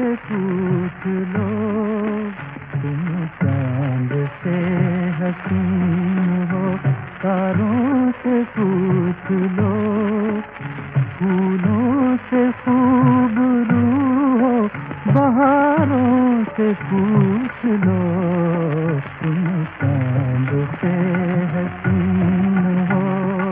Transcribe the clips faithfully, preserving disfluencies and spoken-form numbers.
पूछ लो, तुम चांद से हसीन हो, तारों से पूछ लो, फूलों से खूबरू हो, बहारों से पूछ लो, तुम चांद से हसीन हो।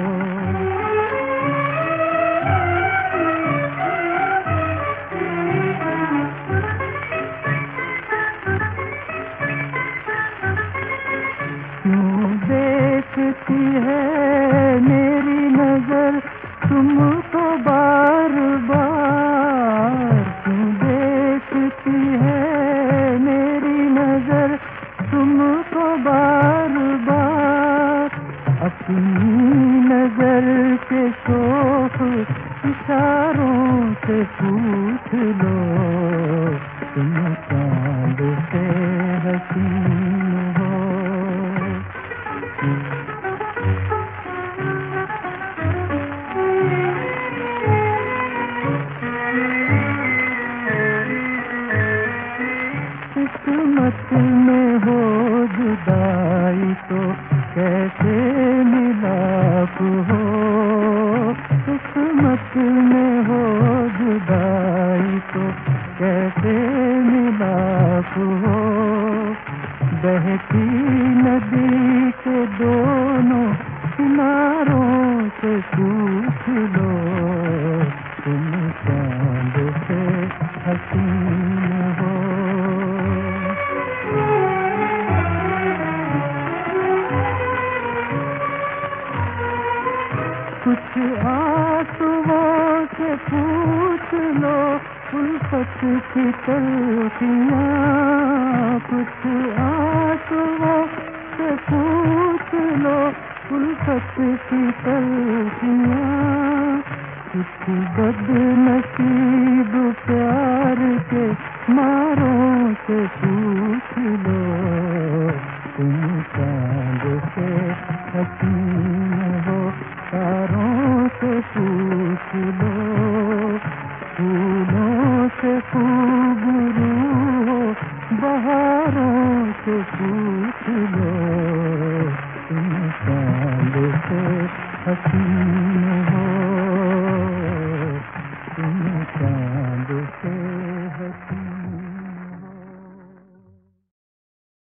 क्यों देखती है मेरी नजर तुमको बार बार, क्यों देखती है मेरी नजर तुमको बार बार, अपनी नजर के शौक इशारों से पूछ लो, तुम चांद से हसीन हो। किस्मत में हो जुदाई तो कैसे मिलाप हो, किस्मत में हो जुदाई तो कैसे मिलाप हो, बहती नदी के दोनों किनारों से पूछ लो, तुम चांद से हसीन हो। कुछ आंसुओं से पूछ लो उल्फत की तलखियाँ, कुछ आंसुओं से पूछ लो उल्फत की तलखियाँ, कुछ बदनसीब प्यार के मारों से पूछ लो, तुम चांद से हसीन हो, तारों से पूछ लो, फूलों से खूबरू हो, बहारों से पूछ लो, तुम चांद से हसीन हो, तुम चांद से